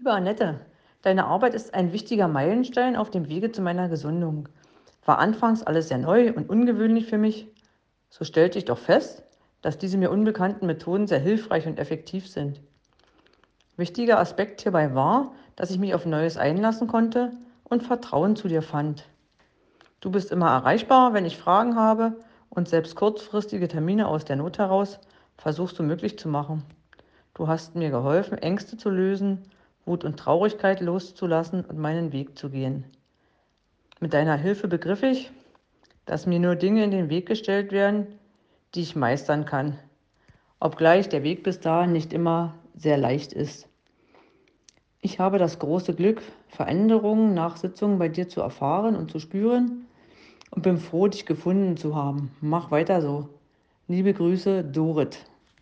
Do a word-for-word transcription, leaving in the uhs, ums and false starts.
Liebe Annette, deine Arbeit ist ein wichtiger Meilenstein auf dem Wege zu meiner Gesundung. War anfangs alles sehr neu und ungewöhnlich für mich. So stellte ich doch fest, dass diese mir unbekannten Methoden sehr hilfreich und effektiv sind. Wichtiger Aspekt hierbei war, dass ich mich auf Neues einlassen konnte und Vertrauen zu dir fand. Du bist immer erreichbar, wenn ich Fragen habe, und selbst kurzfristige Termine aus der Not heraus versuchst du möglich zu machen. Du hast mir geholfen, Ängste zu lösen, Wut und Traurigkeit loszulassen und meinen Weg zu gehen. Mit deiner Hilfe begriff ich, dass mir nur Dinge in den Weg gestellt werden, die ich meistern kann, obgleich der Weg bis dahin nicht immer sehr leicht ist. Ich habe das große Glück, Veränderungen nach Sitzungen bei dir zu erfahren und zu spüren und bin froh, dich gefunden zu haben. Mach weiter so. Liebe Grüße, Dorit.